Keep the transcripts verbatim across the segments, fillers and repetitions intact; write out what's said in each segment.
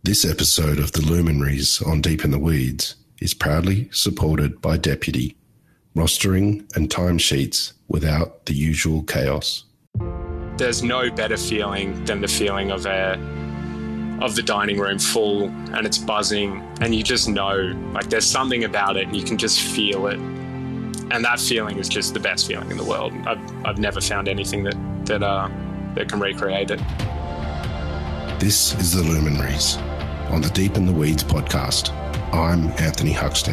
This episode of The Luminaries on Deep in the Weeds is proudly supported by Deputy, rostering and timesheets without the usual chaos. There's no better feeling than the feeling of a of the dining room full and it's buzzing and you just know, like there's something about it and you can just feel it. And that feeling is just the best feeling in the world. I've I've never found anything that that uh that can recreate it. This is The Luminaries on the Deep in the Weeds podcast. I'm Anthony Huckstep.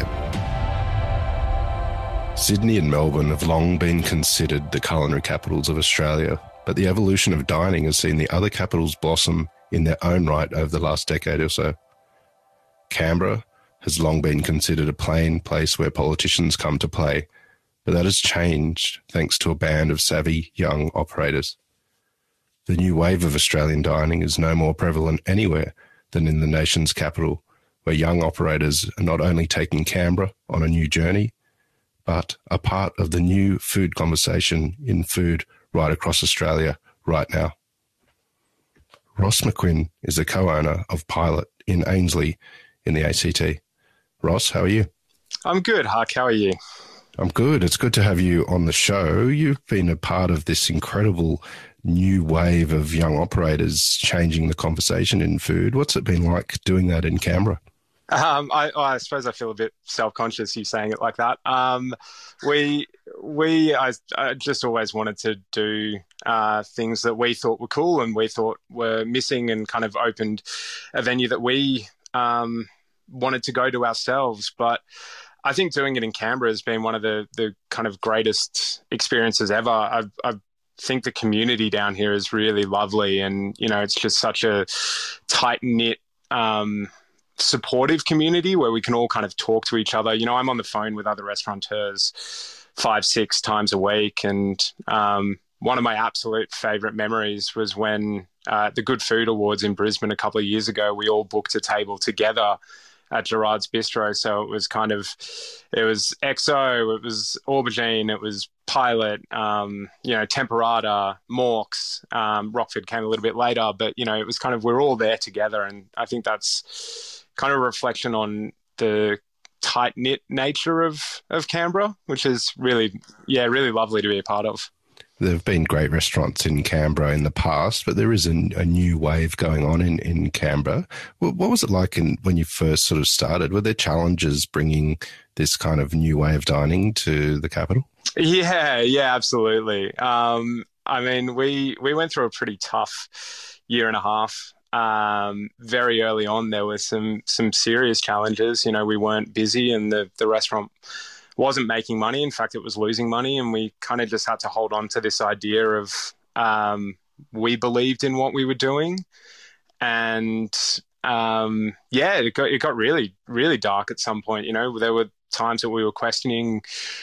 Sydney and Melbourne have long been considered the culinary capitals of Australia, but the evolution of dining has seen the other capitals blossom in their own right over the last decade or so. Canberra has long been considered a plain place where politicians come to play, but that has changed thanks to a band of savvy young operators. The new wave of Australian dining is no more prevalent anywhere than in the nation's capital, where young operators are not only taking Canberra on a new journey, but are part of the new food conversation in food right across Australia right now. Ross McQuinn is the co-owner of Pilot in Ainslie in the A C T. Ross, how are you? I'm good, Huck. How are you? I'm good. It's good to have you on the show. You've been a part of this incredible new wave of young operators changing the conversation in food. What's it been like doing that in Canberra? Um, I, I suppose I feel a bit self-conscious you saying it like that. Um, we, we, I, I just always wanted to do uh, things that we thought were cool and we thought were missing, and kind of opened a venue that we um, wanted to go to ourselves. But I think doing it in Canberra has been one of the the kind of greatest experiences ever. I've, I've think the community down here is really lovely, and you know, it's just such a tight-knit um supportive community where we can all kind of talk to each other. You know, I'm on the phone with other restaurateurs five six times a week, and um one of my absolute favorite memories was when uh the Good Food Awards in Brisbane a couple of years ago, we all booked a table together at Gerard's Bistro. So it was kind of, it was X O, it was Aubergine, it was Pilot, um, you know, Temperata, Morks, um, Rockford came a little bit later, but, you know, it was kind of, we're all there together. And I think that's kind of a reflection on the tight-knit nature of, of Canberra, which is really, yeah, really lovely to be a part of. There have been great restaurants in Canberra in the past, but there is a, a new wave going on in, in Canberra. What, what was it like in, when you first sort of started? Were there challenges bringing this kind of new way of dining to the capital? Yeah, yeah, absolutely. Um, I mean, we, we went through a pretty tough year and a half. Um, very early on, there were some some serious challenges. You know, we weren't busy and the, the restaurant wasn't making money. In fact, it was losing money, and we kind of just had to hold on to this idea of um, we believed in what we were doing. And um, yeah, it got, it got really, really dark at some point. You know, there were times that we were questioning,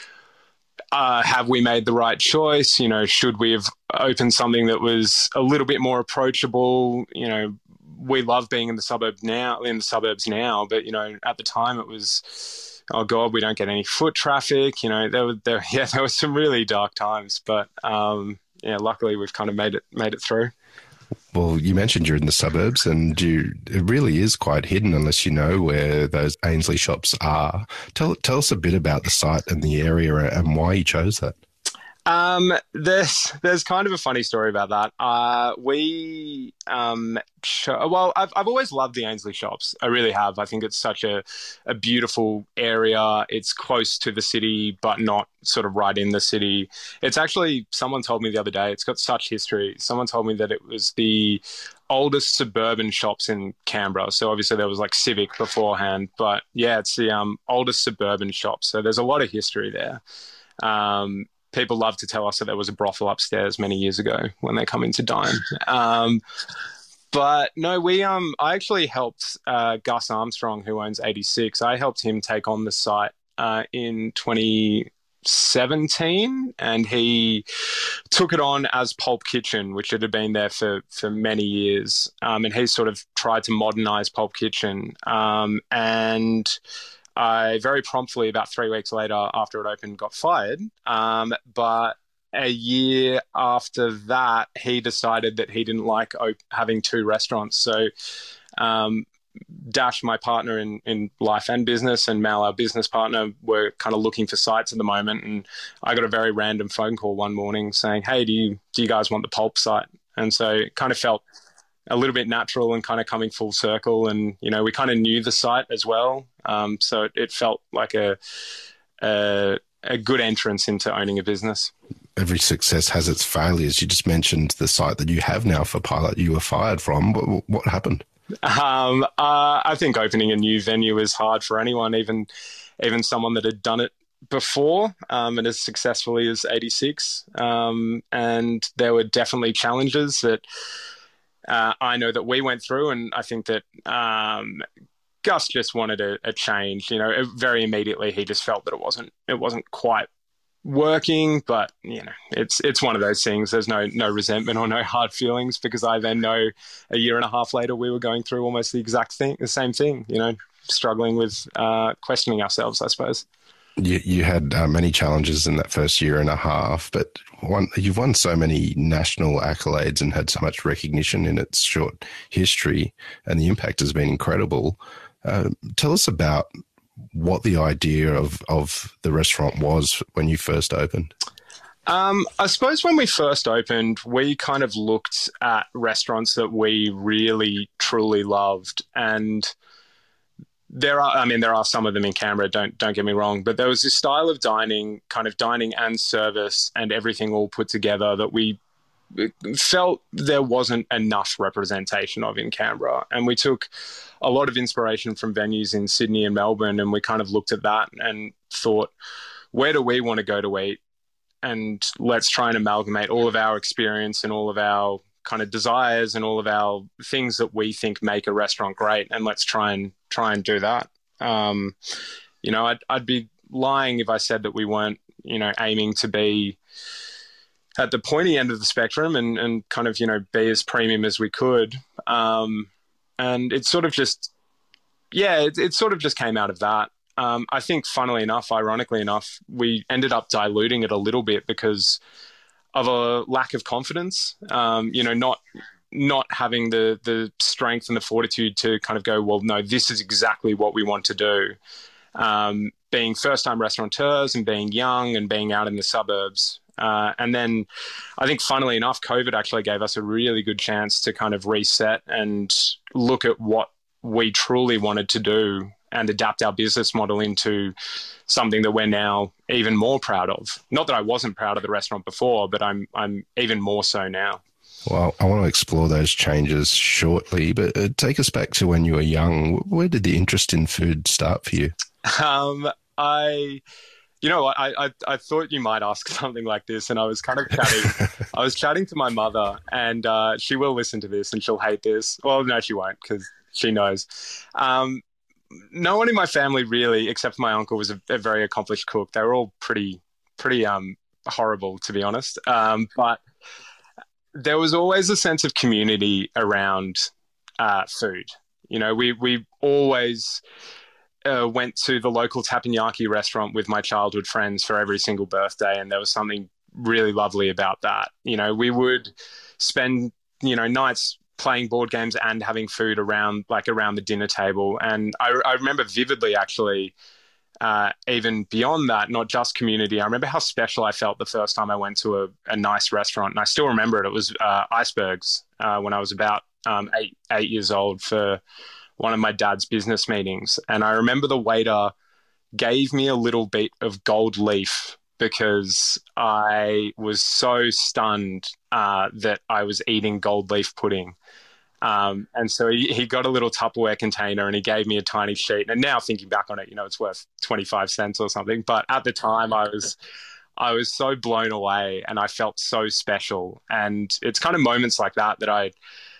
uh, have we made the right choice? You know, should we have opened something that was a little bit more approachable? You know, we love being in the suburb now, in the suburbs now, but, you know, at the time it was, oh God, we don't get any foot traffic. You know, there were there, yeah, there were some really dark times, but um, yeah, luckily we've kind of made it made it through. Well, you mentioned you're in the suburbs, and you, it really is quite hidden unless you know where those Ainslie shops are. Tell tell us a bit about the site and the area and why you chose that. Um, there's there's kind of a funny story about that. Uh, we um, cho- well, I've I've always loved the Ainslie shops. I really have. I think it's such a a beautiful area. It's close to the city, but not sort of right in the city. It's actually, someone told me the other day, it's got such history. Someone told me that it was the oldest suburban shops in Canberra. So obviously there was like Civic beforehand, but yeah, it's the um oldest suburban shop. So there's a lot of history there. Um. People love to tell us that there was a brothel upstairs many years ago when they come in to dine. Um, but no, we um, I actually helped uh, Gus Armstrong, who owns eighty-six. I helped him take on the site uh, in twenty seventeen, and he took it on as Pulp Kitchen, which it had been there for for many years. Um, and he sort of tried to modernize Pulp Kitchen. Um, and I very promptly, about three weeks later after it opened, got fired. Um, but a year after that, he decided that he didn't like op- having two restaurants. So um, Dash, my partner in, in life and business, and Mal, our business partner, were kind of looking for sites at the moment. And I got a very random phone call one morning saying, hey, do you, do you guys want the Pulp site? And so it kind of felt a little bit natural and kind of coming full circle. And, you know, we kind of knew the site as well. Um, so it, it felt like a, a, a good entrance into owning a business. Every success has its failures. You just mentioned the site that you have now for Pilot you were fired from. What, what happened? Um, uh, I think opening a new venue is hard for anyone, even even someone that had done it before um, and as successfully as eighty-six. Um, and there were definitely challenges that uh, I know that we went through, and I think that um, Gus just wanted a, a change. You know, very immediately he just felt that it wasn't it wasn't quite working, but you know, it's it's one of those things. There's no no resentment or no hard feelings, because I then know a year and a half later we were going through almost the exact thing, the same thing. You know, struggling with uh, questioning ourselves, I suppose. You you had uh, many challenges in that first year and a half, but one, you've won so many national accolades and had so much recognition in its short history, and the impact has been incredible. Uh, tell us about what the idea of, of the restaurant was when you first opened. Um, I suppose when we first opened, we kind of looked at restaurants that we really, truly loved. And there are, I mean, there are some of them in Canberra, don't, don't get me wrong, but there was this style of dining, kind of dining and service and everything all put together, that we felt there wasn't enough representation of in Canberra. And we took a lot of inspiration from venues in Sydney and Melbourne, and we kind of looked at that and thought, where do we want to go to eat? And let's try and amalgamate all of our experience and all of our kind of desires and all of our things that we think make a restaurant great, and let's try and try and do that. Um, you know, I'd, I'd be lying if I said that we weren't, you know, aiming to be at the pointy end of the spectrum and, and kind of, you know, be as premium as we could. Um, and it sort of just, yeah, it, it sort of just came out of that. Um, I think, funnily enough, ironically enough, we ended up diluting it a little bit because of a lack of confidence. Um, you know, not not having the the strength and the fortitude to kind of go, well, no, this is exactly what we want to do. Um, being first-time restaurateurs and being young and being out in the suburbs. Uh, and then I think, funnily enough, COVID actually gave us a really good chance to kind of reset and look at what we truly wanted to do and adapt our business model into something that we're now even more proud of. Not that I wasn't proud of the restaurant before, but I'm I'm even more so now. Well, I want to explore those changes shortly, but uh, take us back to when you were young. Where did the interest in food start for you? Um, I... You know, I, I I thought you might ask something like this, and I was kind of chatting. I was chatting to my mother, and uh, she will listen to this, and she'll hate this. Well, no, she won't, because she knows. Um, no one in my family really, except my uncle, was a, a very accomplished cook. They were all pretty, pretty um, horrible, to be honest. Um, but there was always a sense of community around uh, food. You know, we we always Uh, went to the local teppanyaki restaurant with my childhood friends for every single birthday, and there was something really lovely about that. You know, we would spend, you know, nights playing board games and having food around, like around the dinner table. And I, I remember vividly, actually, uh, even beyond that, not just community. I remember how special I felt the first time I went to a, a nice restaurant, and I still remember it. It was uh, Icebergs uh, when I was about um, eight eight years old for one of my dad's business meetings. And I remember the waiter gave me a little bit of gold leaf because I was so stunned uh, that I was eating gold leaf pudding. Um, and so he, he got a little Tupperware container and he gave me a tiny sheet. And now thinking back on it, you know, it's worth twenty-five cents or something. But at the time I was, I was so blown away and I felt so special. And it's kind of moments like that that I,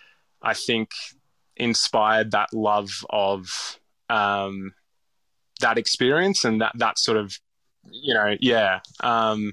I think inspired that love of um, that experience and that, that sort of, you know, yeah. Um,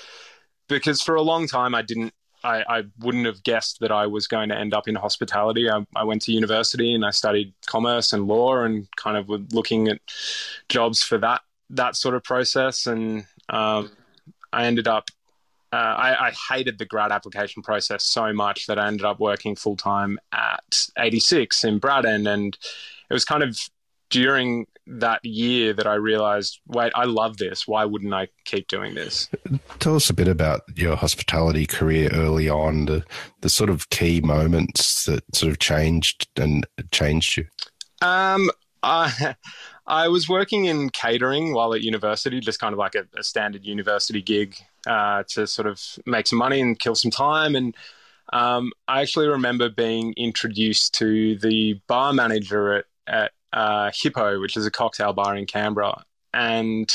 because for a long time I didn't, I, I wouldn't have guessed that I was going to end up in hospitality. I, I went to university and I studied commerce and law and kind of were looking at jobs for that, that sort of process. And um, I ended up, uh, I, I hated the grad application process so much that I ended up working full time at eighty-six in Braddon and it was kind of during that year that I realized, wait, I love this. Why wouldn't I keep doing this? Tell us a bit about your hospitality career early on, the, the sort of key moments that sort of changed and changed you. Um, I, I was working in catering while at university, just kind of like a, a standard university gig uh, to sort of make some money and kill some time. And um, I actually remember being introduced to the bar manager at, at uh, Hippo, which is a cocktail bar in Canberra. And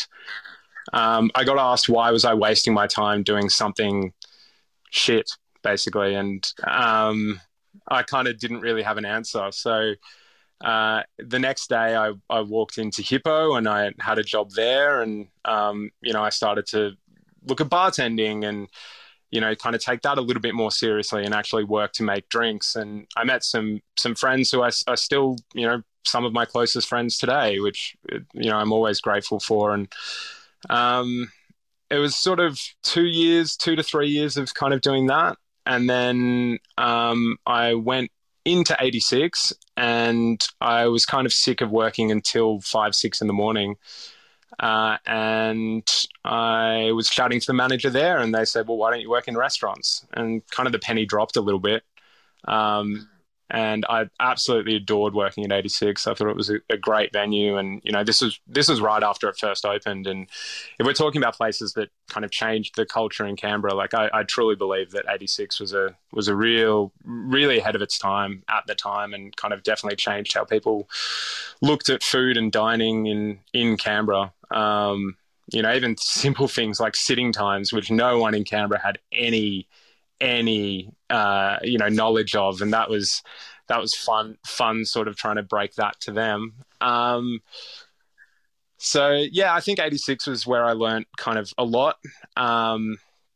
um, I got asked why was I wasting my time doing something shit, basically. And um, I kind of didn't really have an answer. So uh, the next day I, I walked into Hippo and I had a job there. And, um, you know, I started to look at bartending and, you know, kind of take that a little bit more seriously and actually work to make drinks. And I met some some friends who I, I still, you know, some of my closest friends today, which, you know, I'm always grateful for. And um, it was sort of two years, two to three years of kind of doing that. And then um, I went into eighty-six and I was kind of sick of working until five, six in the morning. Uh, and I was chatting to the manager there and they said, well, why don't you work in restaurants? And kind of the penny dropped a little bit. Um, and I absolutely adored working at eighty-six. I thought it was a, a great venue. And, you know, this was, this was right after it first opened. And if we're talking about places that kind of changed the culture in Canberra, like I, I truly believe that eighty-six was a, was a real, really ahead of its time at the time and kind of definitely changed how people looked at food and dining in, in Canberra. Um, you know, even simple things like sitting times, which no one in Canberra had any, any, uh, you know, knowledge of. And that was, that was fun, fun sort of trying to break that to them. Um, so yeah, I think eighty-six was where I learned kind of a lot. Um,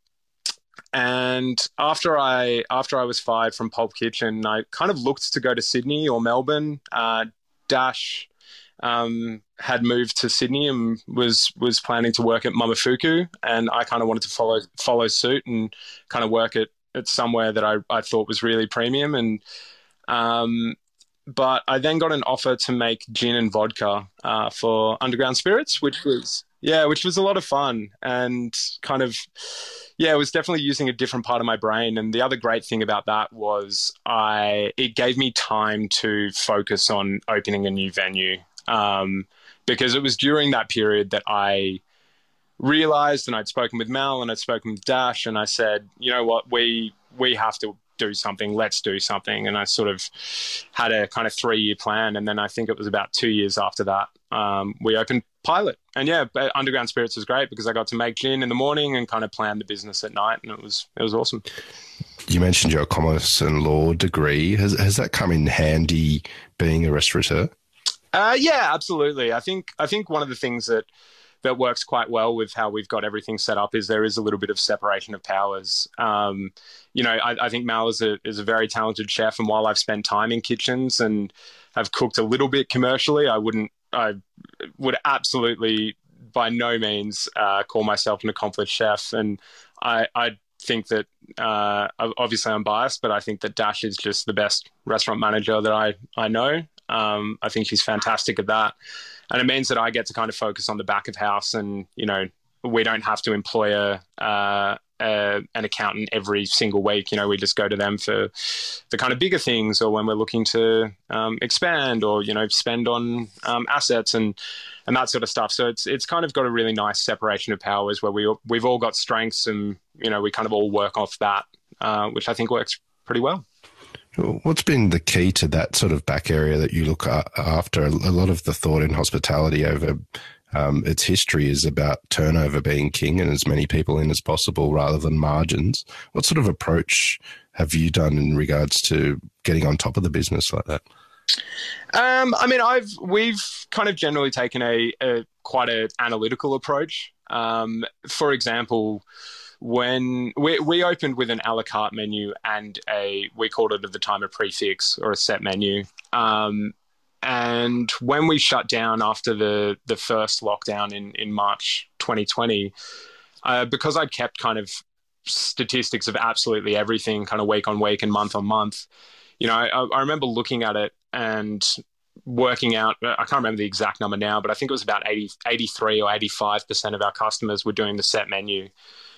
and after I, after I was fired from Pulp Kitchen, I kind of looked to go to Sydney or Melbourne. uh, Dash, um, had moved to Sydney and was was planning to work at Momofuku, and I kind of wanted to follow follow suit and kind of work at, at somewhere that I, I thought was really premium. And um, but I then got an offer to make gin and vodka uh, for Underground Spirits, which was yeah, which was a lot of fun and kind of yeah, it was definitely using a different part of my brain. And the other great thing about that was I it gave me time to focus on opening a new venue. Um, because it was during that period that I realized, and I'd spoken with Mel and I'd spoken with Dash, and I said, you know what, we we have to do something, let's do something. And I sort of had a kind of three-year plan, and then I think it was about two years after that, um, we opened Pilot. And yeah, Underground Spirits was great because I got to make gin in the morning and kind of plan the business at night, and it was it was awesome. You mentioned your commerce and law degree. Has has that come in handy being a restaurateur? Uh, yeah, absolutely. I think I think one of the things that that works quite well with how we've got everything set up is there is a little bit of separation of powers. Um, you know, I, I think Mal is a is a very talented chef, and while I've spent time in kitchens and have cooked a little bit commercially, I wouldn't, I would absolutely by no means uh, call myself an accomplished chef. And I, I think that uh, obviously I'm biased, but I think that Dash is just the best restaurant manager that I I know. Um, I think she's fantastic at that. And it means that I get to kind of focus on the back of house, and, you know, we don't have to employ a, uh, a, an accountant every single week. You know, we just go to them for the kind of bigger things, or when we're looking to um, expand or, you know, spend on um, assets and, and that sort of stuff. So it's, it's kind of got a really nice separation of powers where we, we've all got strengths and, you know, we kind of all work off that, uh, which I think works pretty well. What's been the key to that sort of back area that you look after? A lot of the thought in hospitality over um, its history is about turnover being king and as many people in as possible rather than margins. What sort of approach have you done in regards to getting on top of the business like that? Um, I mean, I've we've kind of generally taken a, a quite an analytical approach. Um, for example, when we we opened with an a la carte menu and a, we called it at the time a prefix or a set menu. Um, and when we shut down after the, the first lockdown in, in March twenty twenty, uh, because I'd kept kind of statistics of absolutely everything kind of week on week and month on month, you know, I, I remember looking at it and working out, I can't remember the exact number now, but I think it was about eighty, eighty-three or eighty-five percent of our customers were doing the set menu.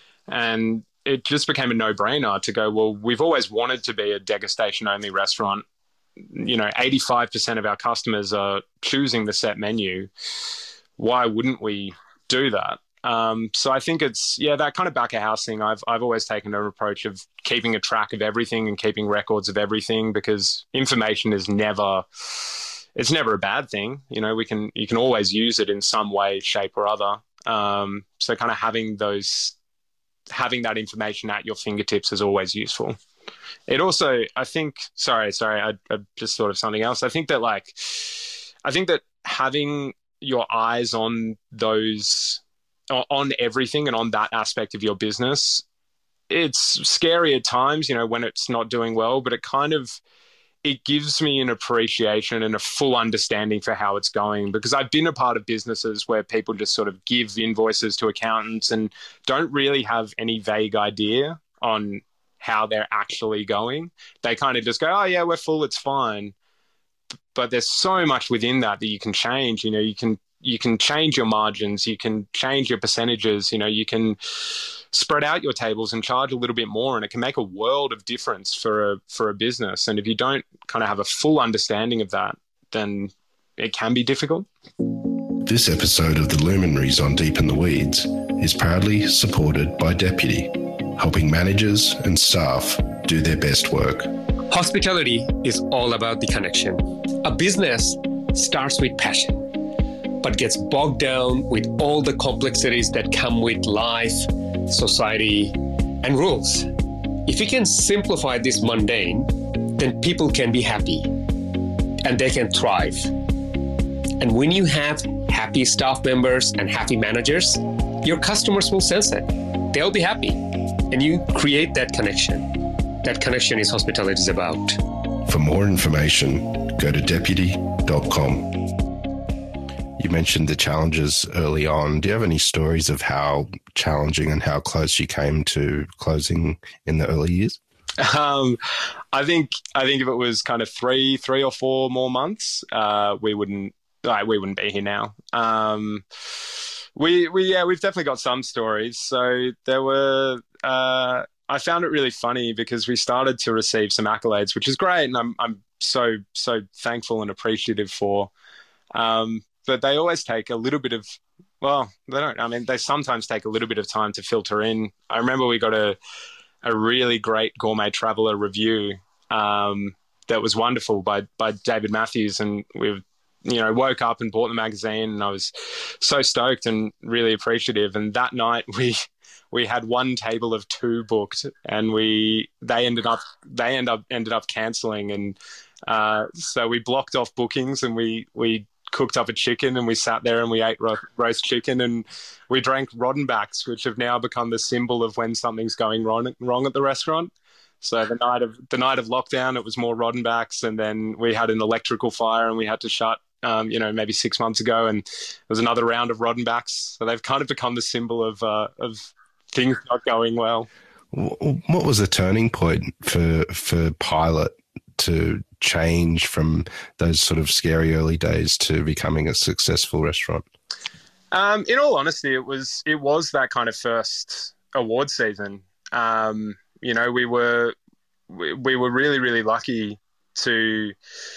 And it just became a no-brainer to go, well, we've always wanted to be a degustation-only restaurant. You know, eighty-five percent of our customers are choosing the set menu. Why wouldn't we do that? Um, so I think it's, yeah, that kind of back of house thing. I've, I've always taken an approach of keeping a track of everything and keeping records of everything, because information is never, it's never a bad thing. You know, we can, you can always use it in some way, shape or other. Um, so kind of having those, having that information at your fingertips is always useful. It also, I think, sorry, sorry, I, I just thought of something else. I think that like, I think that having your eyes on those, on everything and on that aspect of your business, it's scary at times, you know, when it's not doing well, but it kind of, it gives me an appreciation and a full understanding for how it's going, because I've been a part of businesses where people just sort of give invoices to accountants and don't really have any vague idea on how they're actually going. They kind of just go, oh yeah, we're full, it's fine. But there's so much within that that you can change. You know, you can you can change your margins, you can change your percentages, you know, you can spread out your tables and charge a little bit more, and it can make a world of difference for a for a business. And if you don't kind of have a full understanding of that, then it can be difficult. This episode of The Luminaries on Deep in the Weeds is proudly supported by Deputy, helping managers and staff do their best work. Hospitality is all about the connection. A business starts with passion, but gets bogged down with all the complexities that come with life, society, and rules. If you can simplify this mundane, then people can be happy and they can thrive. And when you have happy staff members and happy managers, your customers will sense it. They'll be happy, and you create that connection. That connection is hospitality is about. For more information, go to deputy dot com. You mentioned the challenges early on. Do you have any stories of how challenging and how close you came to closing in the early years? Um, I think I think if it was kind of three, three or four more months, uh, we wouldn't like we wouldn't be here now. Um, we we yeah, we've definitely got some stories. So there were. Uh, I found it really funny because we started to receive some accolades, which is great, and I'm I'm so so thankful and appreciative for. Um, but they always take a little bit of, well, they don't. I mean, they sometimes take a little bit of time to filter in. I remember we got a a really great Gourmet Traveller review um, that was wonderful by by David Matthews, and we you know woke up and bought the magazine, and I was so stoked and really appreciative. And that night we. We had one table of two booked, and we they ended up they end up ended up cancelling, and uh, so we blocked off bookings, and we we cooked up a chicken, and we sat there and we ate ro- roast chicken, and we drank Roddenbachs, which have now become the symbol of when something's going wrong wrong at the restaurant. So the night of the night of lockdown, it was more Roddenbachs, and then we had an electrical fire, and we had to shut. Um, you know, maybe six months ago, and there was another round of Roddenbachs. So they've kind of become the symbol of uh, of things not going well. What was the turning point for for Pilot to change from those sort of scary early days to becoming a successful restaurant? Um, in all honesty, it was it was that kind of first award season. Um, you know, we were we, we were really really lucky to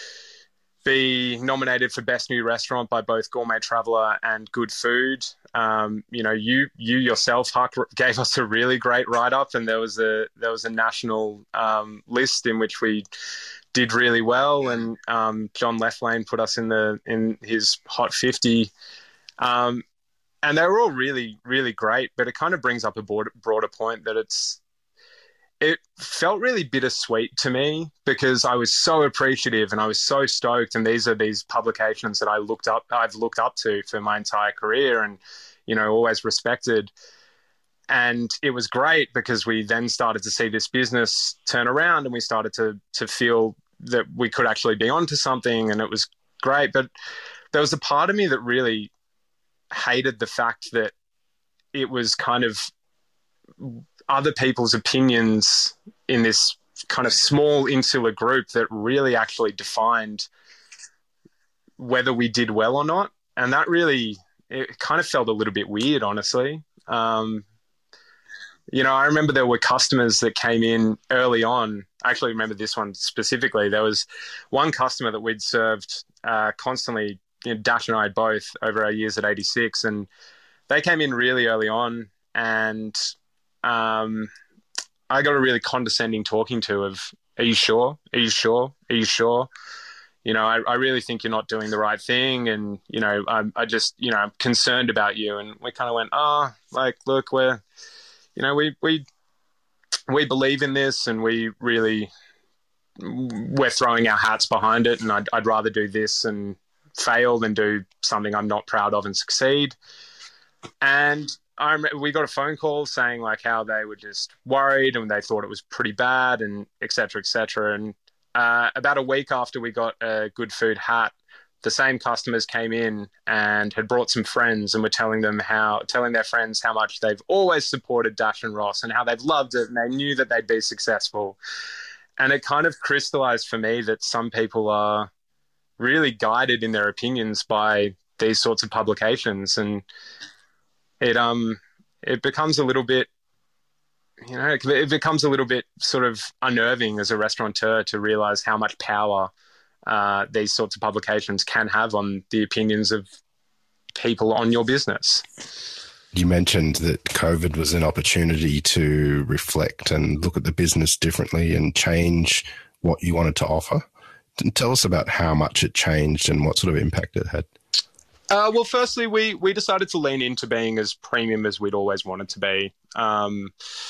be nominated for Best New Restaurant by both Gourmet Traveller and Good Food. Um, you know, you you yourself, Huck, gave us a really great write-up, and there was a there was a national um, list in which we did really well, and um, John Leflane put us in the in his Hot fifty. Um, and they were all really, really great, but it kind of brings up a broader, broader point that it's it felt really bittersweet to me because I was so appreciative and I was so stoked. And these are these publications that I looked up, I've looked up to for my entire career and, you know, always respected. And it was great because we then started to see this business turn around and we started to to feel that we could actually be onto something, and it was great. But there was a part of me that really hated the fact that it was kind of other people's opinions in this kind of small insular group that really actually defined whether we did well or not. And that really, it kind of felt a little bit weird, honestly. Um, you know, I remember there were customers that came in early on. I actually remember this one specifically. There was one customer that we'd served uh, constantly, you know, Dash and I both over our years at eighty-six, and they came in really early on, and um, I got a really condescending talking to of, are you sure? Are you sure? Are you sure? You know, I, I really think you're not doing the right thing. And, you know, I'm, I just, you know, I'm concerned about you. And we kind of went, oh, like, look, we're, you know, we, we, we believe in this, and we really, we're throwing our hats behind it. And I'd, I'd rather do this and fail than do something I'm not proud of and succeed. And I remember we got a phone call saying like how they were just worried and they thought it was pretty bad, and et cetera, et cetera. And uh, about a week after we got a Good Food hat, the same customers came in and had brought some friends and were telling them how, telling their friends how much they've always supported Dash and Ross and how they've loved it and they knew that they'd be successful. And it kind of crystallized for me that some people are really guided in their opinions by these sorts of publications. And it um it becomes a little bit, you know, it becomes a little bit sort of unnerving as a restaurateur to realize how much power uh, these sorts of publications can have on the opinions of people on your business. You mentioned that COVID was an opportunity to reflect and look at the business differently and change what you wanted to offer. Tell us about how much it changed and what sort of impact it had. Uh, well, firstly, we we decided to lean into being as premium as we'd always wanted to be. Um,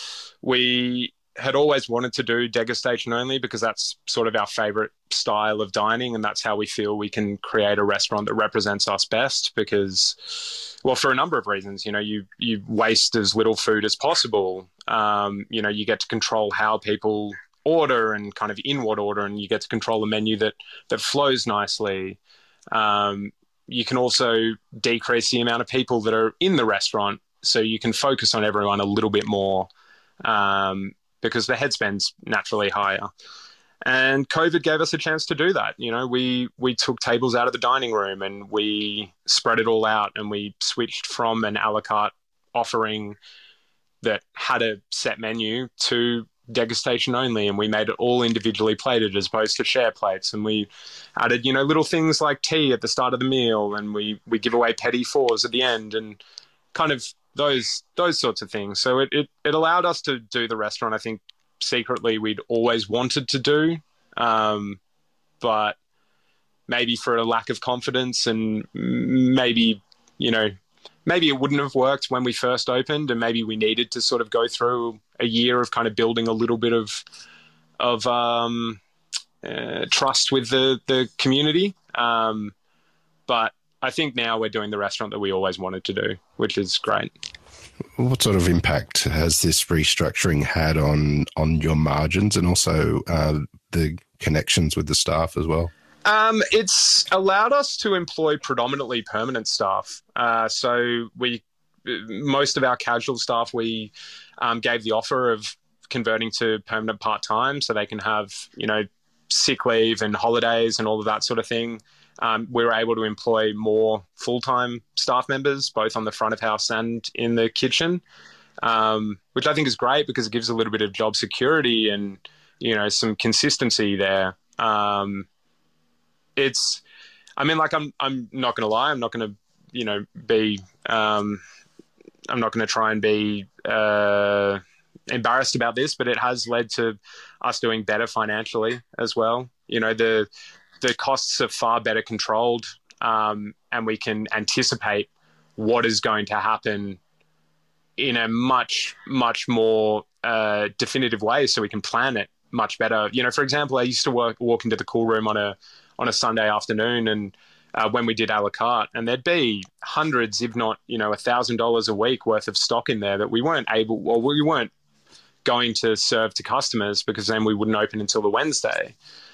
we had always wanted to do degustation only because that's sort of our favorite style of dining, and that's how we feel we can create a restaurant that represents us best because, well, for a number of reasons. You know, you you waste as little food as possible. Um, you know, you get to control how people order and kind of in what order, and you get to control a menu that that flows nicely. Um, you can also decrease the amount of people that are in the restaurant, so you can focus on everyone a little bit more um, because the head spend's naturally higher. And COVID gave us a chance to do that. You know, we we took tables out of the dining room and we spread it all out, and we switched from an a la carte offering that had a set menu to degustation only, and we made it all individually plated as opposed to share plates, and we added, you know, little things like tea at the start of the meal, and we we give away petit fours at the end, and kind of those those sorts of things. So it it, it allowed us to do the restaurant I think secretly we'd always wanted to do, um, but maybe for a lack of confidence, and maybe, you know, maybe it wouldn't have worked when we first opened, and maybe we needed to sort of go through a year of kind of building a little bit of of um, uh, trust with the the community. Um, but I think now we're doing the restaurant that we always wanted to do, which is great. What sort of impact has this restructuring had on on your margins and also uh, the connections with the staff as well? Um, it's allowed us to employ predominantly permanent staff. Uh, so we, most of our casual staff, we um, gave the offer of converting to permanent part-time so they can have, you know, sick leave and holidays and all of that sort of thing. Um, we were able to employ more full-time staff members, both on the front of house and in the kitchen, um, which I think is great because it gives a little bit of job security and, you know, some consistency there. Um, It's, I mean, like, I'm, I'm not going to lie. I'm not going to, you know, be, um, I'm not going to try and be uh, embarrassed about this, but it has led to us doing better financially as well. You know, the, the costs are far better controlled, um, and we can anticipate what is going to happen in a much, much more uh, definitive way, so we can plan it much better. You know, for example, I used to work, walk into the cool room on a, on a Sunday afternoon, and uh, when we did a la carte, and there'd be hundreds, if not, you know, a thousand dollars a week worth of stock in there that we weren't able, well, we weren't going to serve to customers because then we wouldn't open until the Wednesday.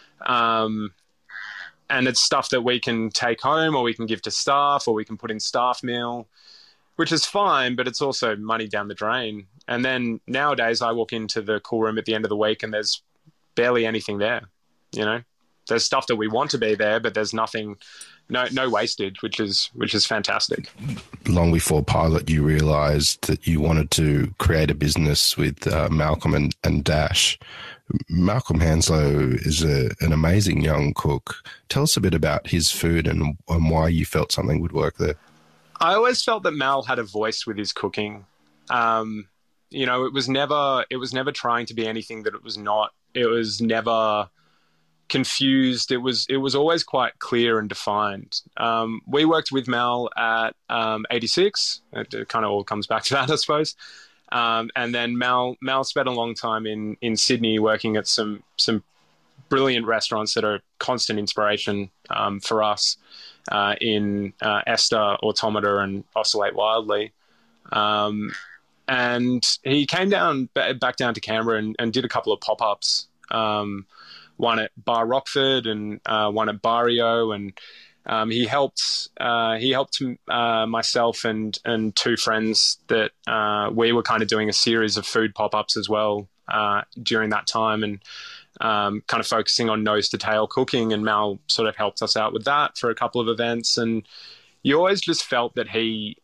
Um, and it's stuff that we can take home, or we can give to staff, or we can put in staff meal, which is fine, but it's also money down the drain. And then nowadays I walk into the cool room at the end of the week and there's barely anything there, you know? There's stuff that we want to be there, but there's nothing no no wastage, which is which is fantastic. Long before Pilot, you realised that you wanted to create a business with uh, Malcolm and, and Dash. Malcolm Hanslow is a, an amazing young cook. Tell us a bit about his food and, and why you felt something would work there. I always felt that Mal had a voice with his cooking. Um, you know, it was never it was never trying to be anything that it was not. It was never confused. It was it was always quite clear and defined. Um, we worked with Mal at um, eighty-six. It, it kind of all comes back to that, I suppose. Um, and then Mal Mal spent a long time in in Sydney working at some some brilliant restaurants that are constant inspiration um, for us uh, in uh, Esther, Automata, and Oscillate Wildly. Um, and he came down back down to Canberra and, and did a couple of pop ups. Um, one at Bar Rockford and uh, one at Barrio, and um, he helped uh, he helped uh, myself and and two friends that uh, we were kind of doing a series of food pop-ups as well uh, during that time, and um, kind of focusing on nose to tail cooking, and Mal sort of helped us out with that for a couple of events. And you always just felt that he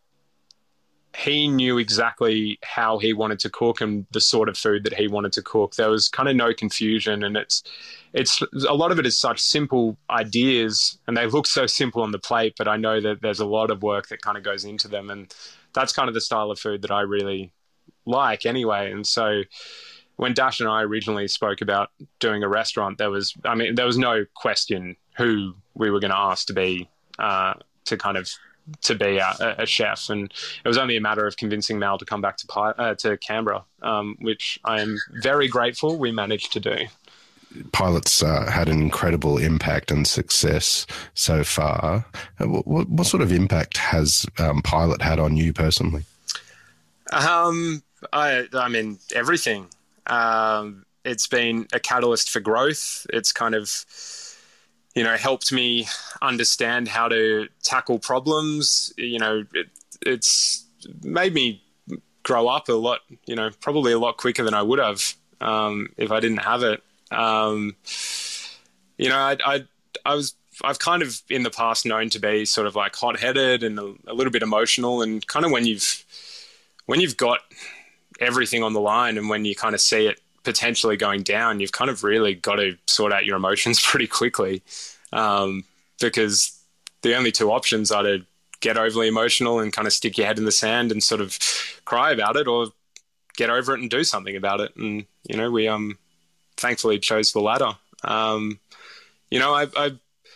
he knew exactly how he wanted to cook and the sort of food that he wanted to cook. There was kind of no confusion, and it's it's a lot of it is such simple ideas, and they look so simple on the plate, but I know that there's a lot of work that kind of goes into them, and that's kind of the style of food that I really like anyway. And so when Dash and I originally spoke about doing a restaurant, there was, I mean, there was no question who we were going to ask to be, uh, to kind of to be a, a chef, and it was only a matter of convincing Mal to come back to uh, to Canberra, um, which I am very grateful we managed to do. Pilot's uh, had an incredible impact and success so far. What, what sort of impact has um, Pilot had on you personally? Um, I, I mean, everything. Um, it's been a catalyst for growth. It's kind of, you know, helped me understand how to tackle problems. You know, it, it's made me grow up a lot, you know, probably a lot quicker than I would have um, if I didn't have it. Um, you know, I, I, I was, I've kind of in the past known to be sort of like hot-headed and a, a little bit emotional, and kind of when you've, when you've got everything on the line and when you kind of see it potentially going down, you've kind of really got to sort out your emotions pretty quickly, um, because the only two options are to get overly emotional and kind of stick your head in the sand and sort of cry about it, or get over it and do something about it. And, you know, we um, thankfully chose the latter. Um, you know, I, I,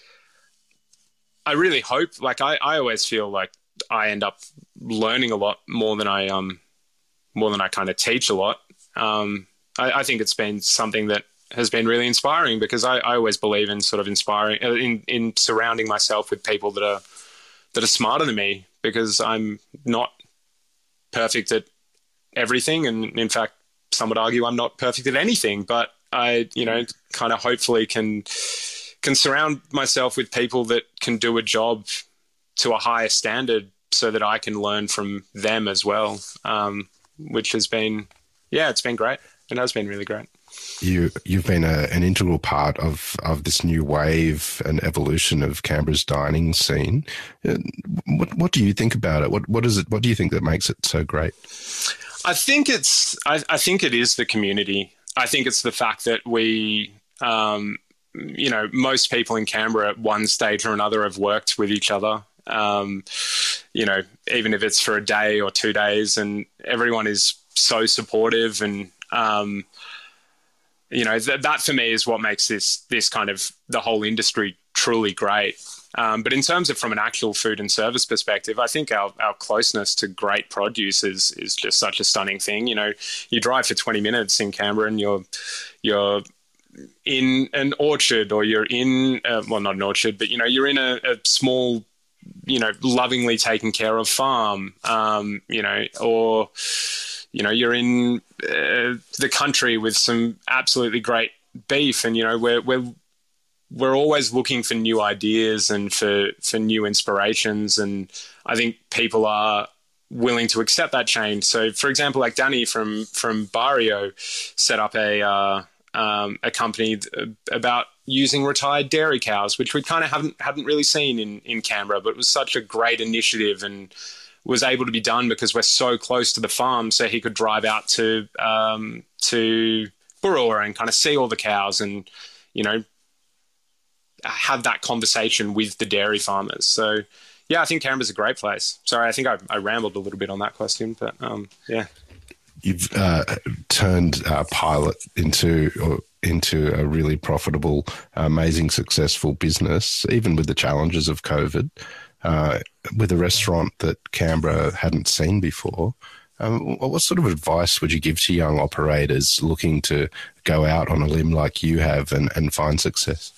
I really hope, like I, I always feel like I end up learning a lot more than I, um, more than I kind of teach a lot. Um, I, I think it's been something that has been really inspiring, because I, I always believe in sort of inspiring, uh, in, in surrounding myself with people that are, that are smarter than me, because I'm not perfect at everything. And in fact, some would argue I'm not perfect at anything, but I, you know, kind of hopefully can, can surround myself with people that can do a job to a higher standard so that I can learn from them as well. Um, which has been, yeah, it's been great. It has been really great. You, you've been a, an integral part of, of this new wave and evolution of Canberra's dining scene. What, what do you think about it? What, what is it? What do you think that makes it so great? I think it's, I, I think it is the community. I think it's the fact that we, um, you know, most people in Canberra at one stage or another have worked with each other. Um, you know, even if it's for a day or two days, and everyone is so supportive, and, um, you know, th- that for me is what makes this, this kind of the whole industry truly great. Um, but in terms of from an actual food and service perspective, I think our, our closeness to great produce is, is just such a stunning thing. You know, you drive for twenty minutes in Canberra and you're, you're in an orchard, or you're in, uh, well, not an orchard, but, you know, you're in a, a small, you know, lovingly taken care of farm, um, you know, or, you know, you're in uh, the country with some absolutely great beef, and, you know, we're, we're, we're always looking for new ideas and for, for new inspirations. And I think people are willing to accept that change. So for example, like Danny from, from Barrio set up a, uh, um, a company about using retired dairy cows, which we kind of haven't hadn't really seen in, in Canberra, but it was such a great initiative and was able to be done because we're so close to the farm. So he could drive out to um, to Burrowa and kind of see all the cows and, you know, have that conversation with the dairy farmers. So, yeah, I think Canberra's a great place. Sorry, I think I, I rambled a little bit on that question, but um, yeah. You've uh, turned uh, Pilot into or into a really profitable, amazing, successful business, even with the challenges of COVID, uh, with a restaurant that Canberra hadn't seen before. Um, what sort of advice would you give to young operators looking to go out on a limb like you have and, and find success?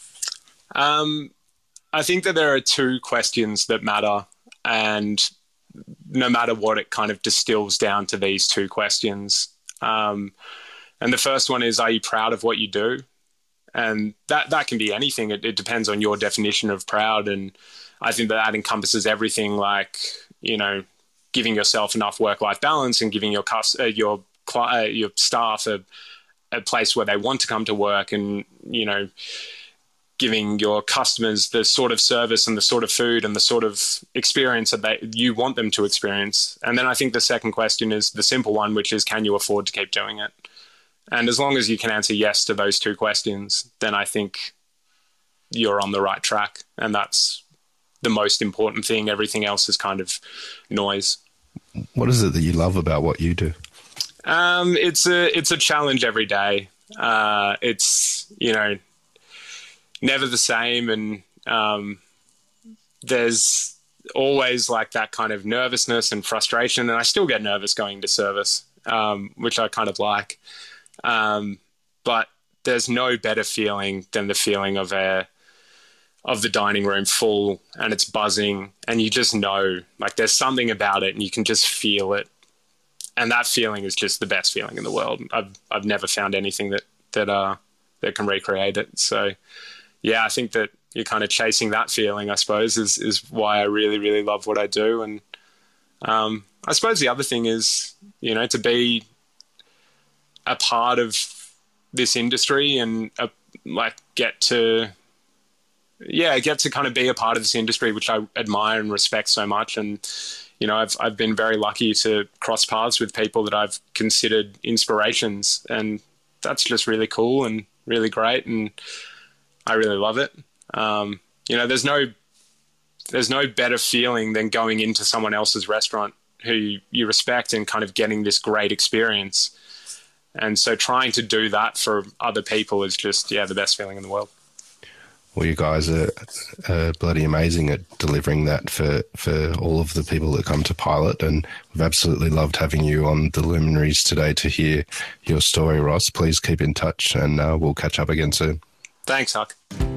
Um, I think that there are two questions that matter, and no matter what, it kind of distills down to these two questions. Um, and the first one is, are you proud of what you do? And that, that can be anything. It, it depends on your definition of proud. And I think that that encompasses everything, like, you know, giving yourself enough work-life balance and giving your uh, your uh, your staff a, a place where they want to come to work, and, you know, giving your customers the sort of service and the sort of food and the sort of experience that they, you want them to experience. And then I think the second question is the simple one, which is, can you afford to keep doing it? And as long as you can answer yes to those two questions, then I think you're on the right track. And that's the most important thing. Everything else is kind of noise. What is it that you love about what you do? Um, it's a, it's a challenge every day. Uh, it's, you know, never the same. And um, there's always like that kind of nervousness and frustration. And I still get nervous going to service, um, which I kind of like. Um, but there's no better feeling than the feeling of a, of the dining room full and it's buzzing, and you just know, like, there's something about it and you can just feel it. And that feeling is just the best feeling in the world. I've, I've never found anything that, that, uh, that can recreate it. So yeah, I think that you're kind of chasing that feeling, I suppose, is, is why I really, really love what I do. And, um, I suppose the other thing is, you know, to be a part of this industry and uh, like get to, yeah, get to kind of be a part of this industry, which I admire and respect so much. And, you know, I've, I've been very lucky to cross paths with people that I've considered inspirations, and that's just really cool and really great. And I really love it. Um, you know, there's no, there's no better feeling than going into someone else's restaurant who you, you respect and kind of getting this great experience. And so trying to do that for other people is just, yeah, the best feeling in the world. Well, you guys are, are bloody amazing at delivering that for, for all of the people that come to Pilot. And we've absolutely loved having you on the Luminaries today to hear your story, Ross. Please keep in touch, and uh, we'll catch up again soon. Thanks, Huck.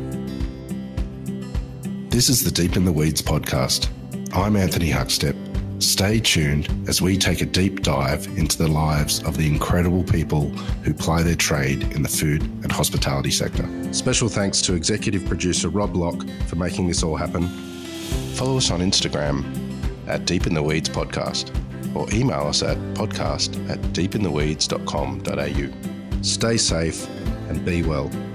This is the Deep in the Weeds podcast. I'm Anthony Huckstep. Stay tuned as we take a deep dive into the lives of the incredible people who ply their trade in the food and hospitality sector. Special thanks to executive producer Rob Locke for making this all happen. Follow us on Instagram at Deep in the Weeds Podcast, or email us at podcast at deepintheweeds dot com dot a u. Stay safe and be well.